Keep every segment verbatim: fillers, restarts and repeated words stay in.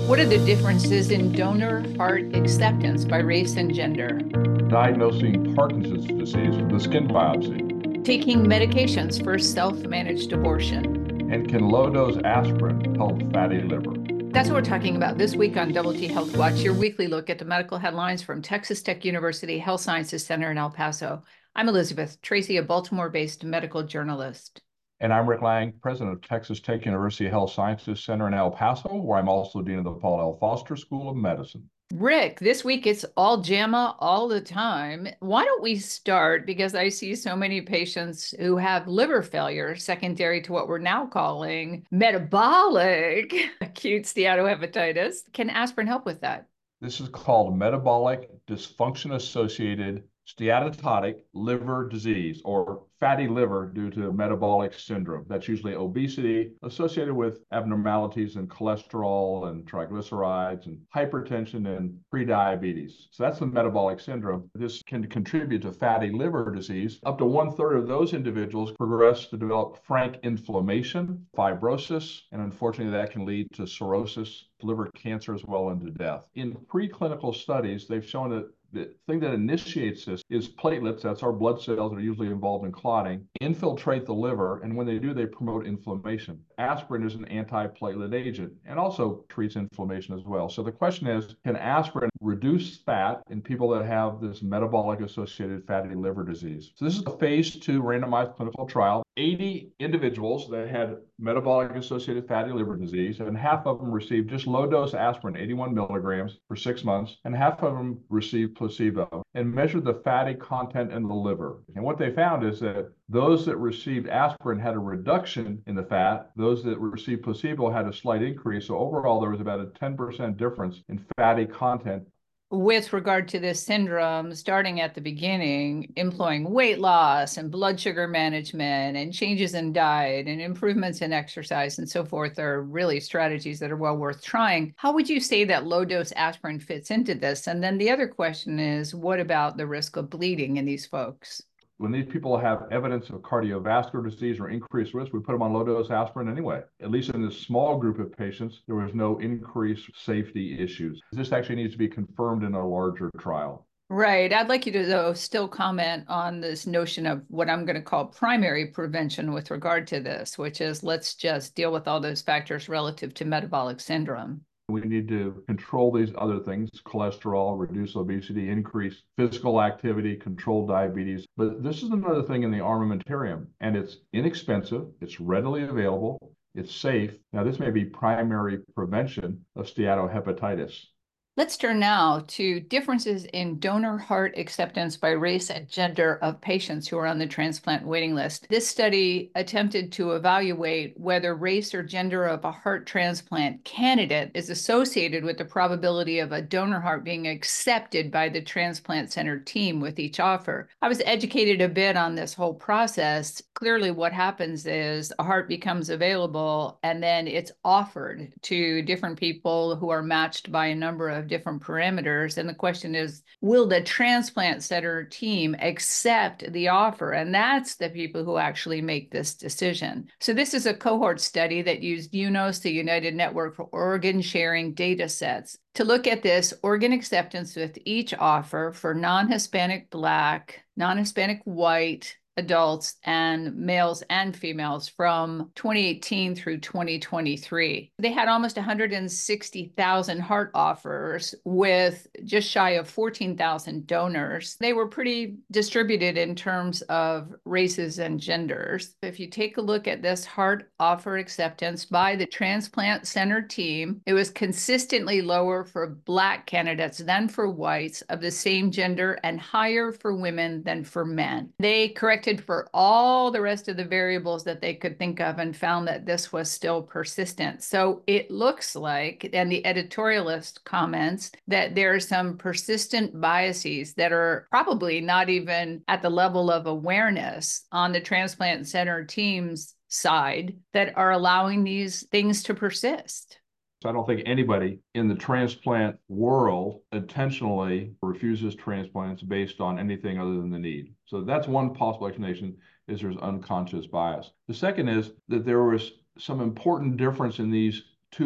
What are the differences in donor heart acceptance by race and gender? Diagnosing Parkinson's disease with a skin biopsy. Taking medications for self-managed abortion. And can low-dose aspirin help fatty liver? That's what we're talking about this week on Double T Health Watch, your weekly look at the medical headlines from Texas Tech University Health Sciences Center in El Paso. I'm Elizabeth Tracy, a Baltimore-based medical journalist. And I'm Rick Lang, president of Texas Tech University Health Sciences Center in El Paso, where I'm also dean of the Paul L. Foster School of Medicine. Rick, this week it's all JAMA all the time. Why don't we start, because I see so many patients who have liver failure secondary to what we're now calling metabolic acute steatohepatitis. Can aspirin help with that? This is called metabolic dysfunction-associated steatotic liver disease, or fatty liver due to metabolic syndrome. That's usually obesity associated with abnormalities in cholesterol and triglycerides and hypertension and prediabetes. So that's the metabolic syndrome. This can contribute to fatty liver disease. Up to one third of those individuals progress to develop frank inflammation, fibrosis, and unfortunately that can lead to cirrhosis, liver cancer as well, and to death. In preclinical studies, they've shown that the thing that initiates this is platelets, that's our blood cells that are usually involved in clotting, infiltrate the liver, and when they do, they promote inflammation. Aspirin is an antiplatelet agent and also treats inflammation as well. So the question is, can aspirin reduce fat in people that have this metabolic associated fatty liver disease? So this is a phase two randomized clinical trial. eighty individuals that had metabolic associated fatty liver disease, and half of them received just low dose aspirin, eighty-one milligrams for six months, and half of them received placebo, and measured the fatty content in the liver. And what they found is that those that received aspirin had a reduction in the fat. Those that received placebo had a slight increase. So overall, there was about a ten percent difference in fatty content. With regard to this syndrome, starting at the beginning, employing weight loss and blood sugar management and changes in diet and improvements in exercise and so forth are really strategies that are well worth trying. How would you say that low-dose aspirin fits into this? And then the other question is, what about the risk of bleeding in these folks? When these people have evidence of cardiovascular disease or increased risk, we put them on low-dose aspirin anyway. At least in this small group of patients, there was no increased safety issues. This actually needs to be confirmed in a larger trial. Right. I'd like you to, though, still comment on this notion of what I'm going to call primary prevention with regard to this, which is let's just deal with all those factors relative to metabolic syndrome. We need to control these other things: cholesterol, reduce obesity, increase physical activity, control diabetes. But this is another thing in the armamentarium, and it's inexpensive, it's readily available, it's safe. Now, this may be primary prevention of steatohepatitis. Let's turn now to differences in donor heart acceptance by race and gender of patients who are on the transplant waiting list. This study attempted to evaluate whether race or gender of a heart transplant candidate is associated with the probability of a donor heart being accepted by the transplant center team with each offer. I was educated a bit on this whole process. Clearly, what happens is a heart becomes available and then it's offered to different people who are matched by a number of different parameters. And the question is, will the transplant center team accept the offer? And that's the people who actually make this decision. So this is a cohort study that used UNOS, the United Network for Organ Sharing Data Sets, to look at this organ acceptance with each offer for non-Hispanic Black, non-Hispanic White adults and males and females from twenty eighteen through twenty twenty-three. They had almost one hundred sixty thousand heart offers with just shy of fourteen thousand donors. They were pretty distributed in terms of races and genders. If you take a look at this heart offer acceptance by the transplant center team, it was consistently lower for Black candidates than for whites of the same gender and higher for women than for men. They corrected for all the rest of the variables that they could think of and found that this was still persistent. So it looks like, and the editorialist comments, that there are some persistent biases that are probably not even at the level of awareness on the transplant center team's side that are allowing these things to persist. So I don't think anybody in the transplant world intentionally refuses transplants based on anything other than the need. So that's one possible explanation, is there's unconscious bias. The second is that there was some important difference in these two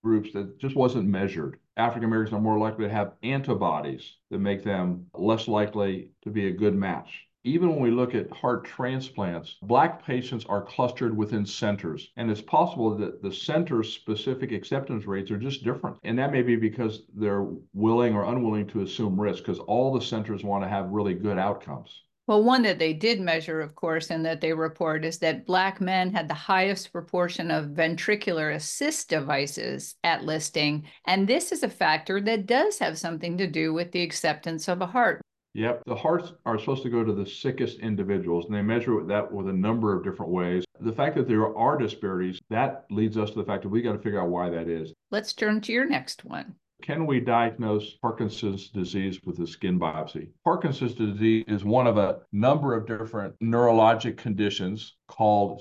groups that just wasn't measured. African Americans are more likely to have antibodies that make them less likely to be a good match. Even when we look at heart transplants, Black patients are clustered within centers, and it's possible that the center's specific acceptance rates are just different. And that may be because they're willing or unwilling to assume risk, because all the centers want to have really good outcomes. Well, one that they did measure, of course, and that they report is that Black men had the highest proportion of ventricular assist devices at listing. And this is a factor that does have something to do with the acceptance of a heart. Yep, the hearts are supposed to go to the sickest individuals, and they measure that with a number of different ways. The fact that there are disparities, that leads us to the fact that we got to figure out why that is. Let's turn to your next one. Can we diagnose Parkinson's disease with a skin biopsy? Parkinson's disease is one of a number of different neurologic conditions called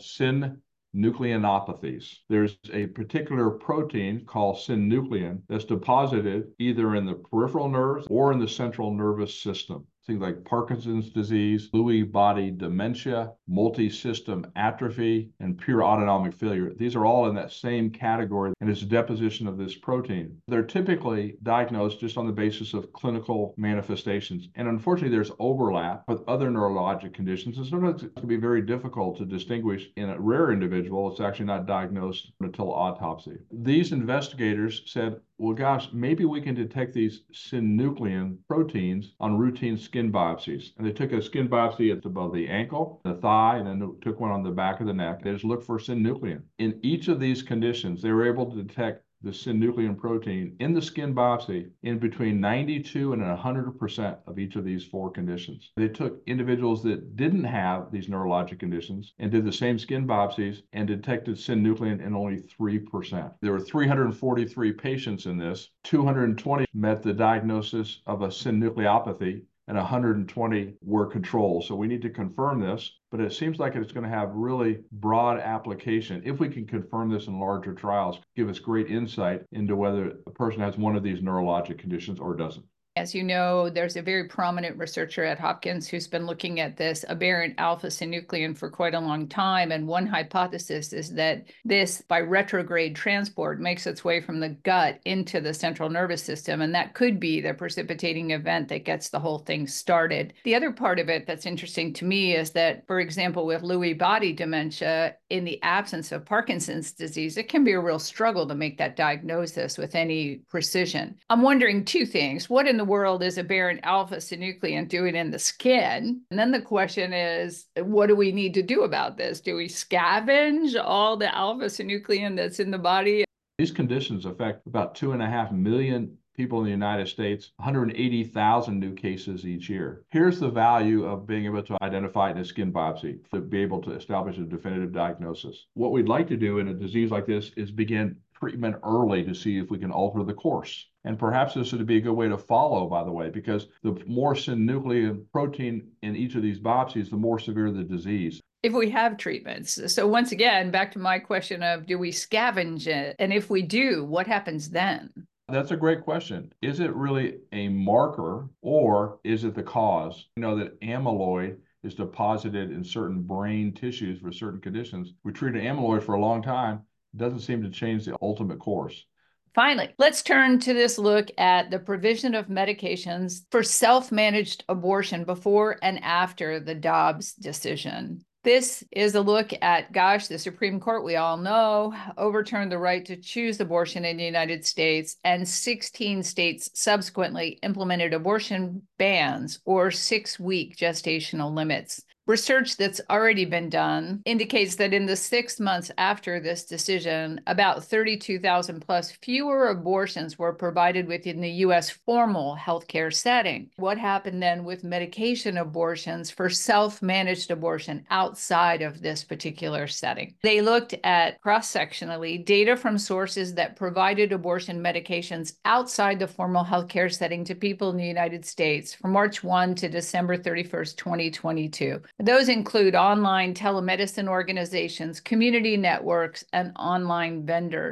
synucleinopathies. There's a particular protein called synuclein that's deposited either in the peripheral nerves or in the central nervous system. Things like Parkinson's disease, Lewy body dementia, multi-system atrophy, and pure autonomic failure. These are all in that same category, and it's a deposition of this protein. They're typically diagnosed just on the basis of clinical manifestations. And unfortunately, there's overlap with other neurologic conditions, and sometimes it can be very difficult to distinguish. In a rare individual, it's actually not diagnosed until autopsy. These investigators said, well, gosh, maybe we can detect these synuclein proteins on routine skin biopsies. And they took a skin biopsy at above the ankle, the thigh, and then took one on the back of the neck. They just looked for synuclein. In each of these conditions, they were able to detect the synuclein protein in the skin biopsy in between ninety-two and one hundred percent of each of these four conditions. They took individuals that didn't have these neurologic conditions and did the same skin biopsies and detected synuclein in only three percent. There were three hundred forty-three patients in this. two hundred twenty met the diagnosis of a synucleinopathy, and one hundred twenty were controls. So we need to confirm this, but it seems like it's going to have really broad application. If we can confirm this in larger trials, give us great insight into whether a person has one of these neurologic conditions or doesn't. As you know, there's a very prominent researcher at Hopkins who's been looking at this aberrant alpha-synuclein for quite a long time. And one hypothesis is that this, by retrograde transport, makes its way from the gut into the central nervous system. And that could be the precipitating event that gets the whole thing started. The other part of it that's interesting to me is that, for example, with Lewy body dementia, in the absence of Parkinson's disease, it can be a real struggle to make that diagnosis with any precision. I'm wondering two things. What in the world is aberrant alpha-synuclein doing in the skin? And then the question is, what do we need to do about this? Do we scavenge all the alpha-synuclein that's in the body? These conditions affect about two and a half million people in the United States, one hundred eighty thousand new cases each year. Here's the value of being able to identify it in a skin biopsy to be able to establish a definitive diagnosis. What we'd like to do in a disease like this is begin treatment early to see if we can alter the course. And perhaps this would be a good way to follow, by the way, because the more synuclein protein in each of these biopsies, the more severe the disease. If we have treatments. So once again, back to my question of, do we scavenge it? And if we do, what happens then? That's a great question. Is it really a marker, or is it the cause? You know that amyloid is deposited in certain brain tissues for certain conditions. We treated amyloid for a long time. It doesn't seem to change the ultimate course. Finally, let's turn to this look at the provision of medications for self-managed abortion before and after the Dobbs decision. This is a look at, gosh, the Supreme Court, we all know, overturned the right to choose abortion in the United States, and sixteen states subsequently implemented abortion bans or six-week gestational limits. Research that's already been done indicates that in the six months after this decision, about thirty-two thousand plus fewer abortions were provided within the U S formal healthcare setting. What happened then with medication abortions for self-managed abortion outside of this particular setting? They looked at cross-sectionally data from sources that provided abortion medications outside the formal healthcare setting to people in the United States from March first to December thirty-first, twenty twenty-two. Those include online telemedicine organizations, community networks, and online vendors.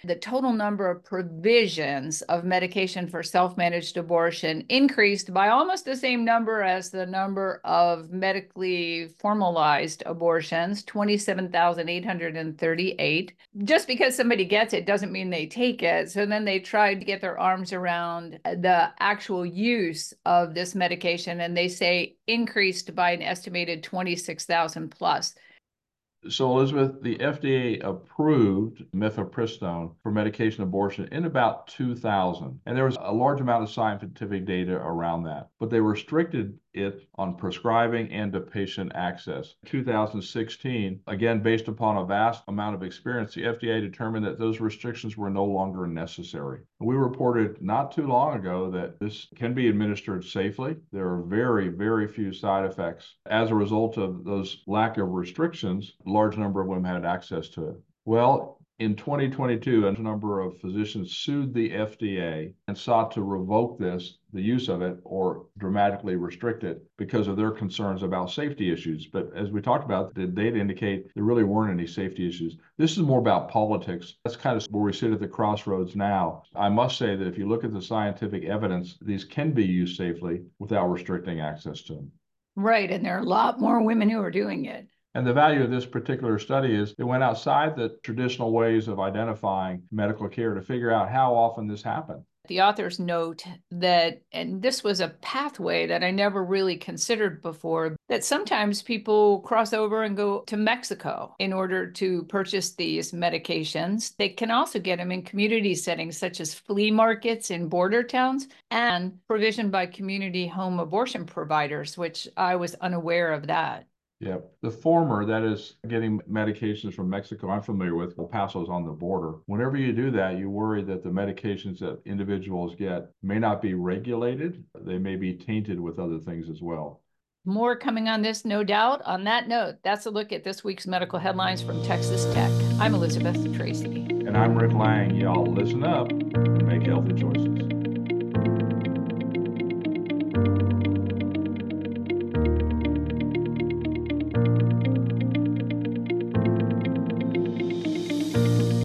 the total number of provisions of medication for self-managed abortion increased by almost the same number as the number of medically formalized abortions, twenty-seven thousand eight hundred thirty-eight. Just because somebody gets it doesn't mean they take it. So then they tried to get their arms around the actual use of this medication, and they say increased by an estimated twenty-six thousand plus. So, Elizabeth, the F D A approved mifepristone for medication abortion in about two thousand, and there was a large amount of scientific data around that, but they restricted it on prescribing and to patient access. In two thousand sixteen, again, based upon a vast amount of experience, the F D A determined that those restrictions were no longer necessary. We reported not too long ago that this can be administered safely. There are very, very few side effects. As a result of those lack of restrictions, a large number of women had access to it. Well, in twenty twenty-two, a number of physicians sued the F D A and sought to revoke this, the use of it, or dramatically restrict it because of their concerns about safety issues. But as we talked about, the data indicate there really weren't any safety issues. This is more about politics. That's kind of where we sit at the crossroads now. I must say that if you look at the scientific evidence, these can be used safely without restricting access to them. Right, and there are a lot more women who are doing it. And the value of this particular study is it went outside the traditional ways of identifying medical care to figure out how often this happened. The authors note that, and this was a pathway that I never really considered before, that sometimes people cross over and go to Mexico in order to purchase these medications. They can also get them in community settings such as flea markets in border towns and provision by community home abortion providers, which I was unaware of that. Yeah, the former, that is getting medications from Mexico, I'm familiar with. El Paso's on the border. Whenever you do that, you worry that the medications that individuals get may not be regulated. They may be tainted with other things as well. More coming on this, no doubt. On that note, that's a look at this week's medical headlines from Texas Tech. I'm Elizabeth Tracy. And I'm Rick Lang. Y'all listen up and make healthy choices.